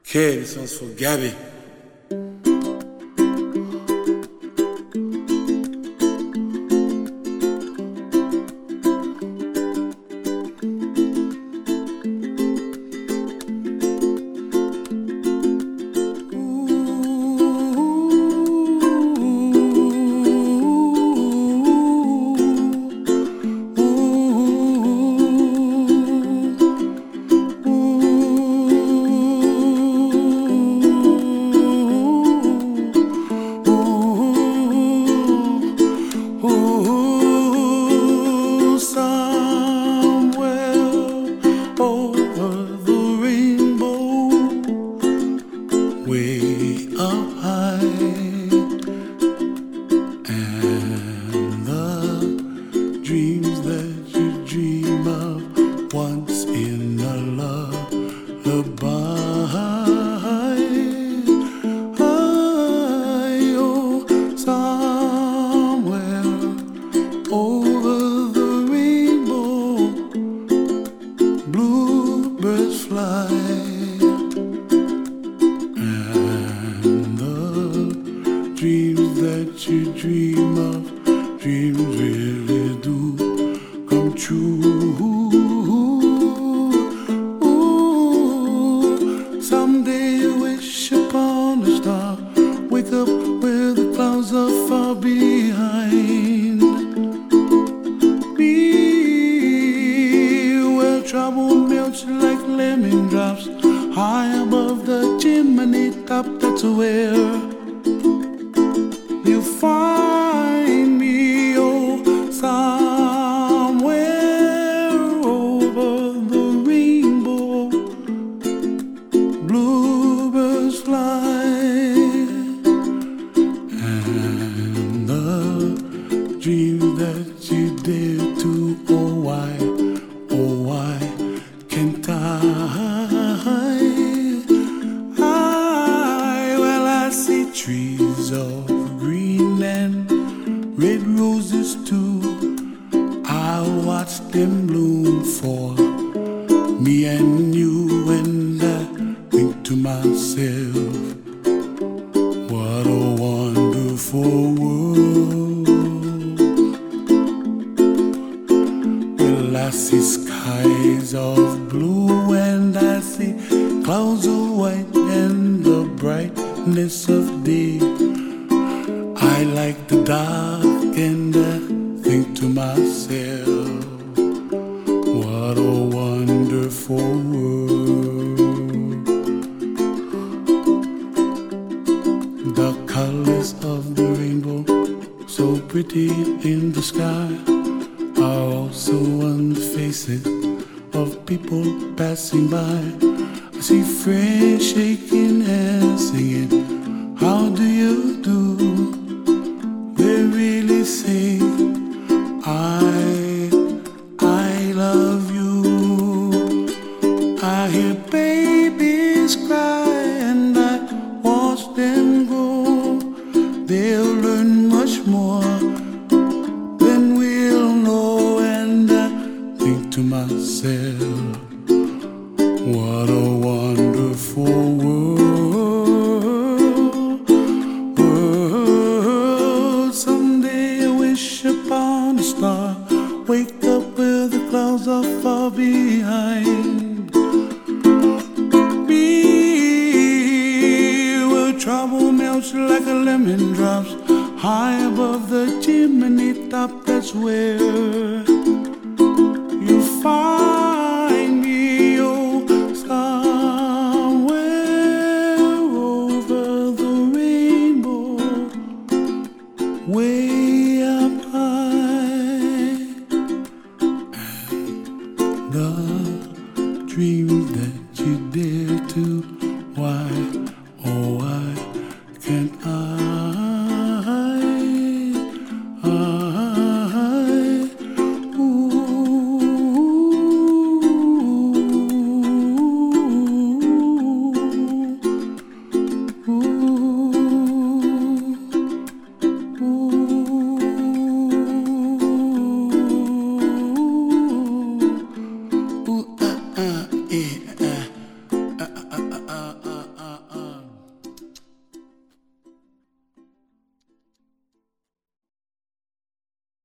Okay, this one's for Gabby. Way up high, and the dreams that you dream of once in a lullaby. Oh, somewhere over the rainbow, bluebirds fly. Dreams that you dream of, dreams really do come true. Ooh, someday you wish upon a star, wake up where the clouds are far behind me, where trouble melts like lemon drops, high above the chimney top. That's where you find me, oh, somewhere over the rainbow, bluebirds fly, and the dreams that you dare to, oh why can't well, I see trees of green and red roses too. I watch them bloom for me and you, and I think to myself, what a wonderful world. Well, I see skies of blue and I see clouds of white and the brightness of day. I like the dark and I think to myself, what a wonderful world. The colors of the rainbow, so pretty in the sky, are also on the faces of people passing by. I see friends shaking hands singing, how do you do? They really say, I love you. I hear babies cry and I watch them grow. They'll learn much more than we'll know, and I think to myself, what a wonderful world. Someday I wish upon a star, wake up where the clouds are far behind me, where trouble melts like a lemon drops, high above the chimney top. That's where you find me, oh, somewhere over the rainbow, way up high, and the dreams that you did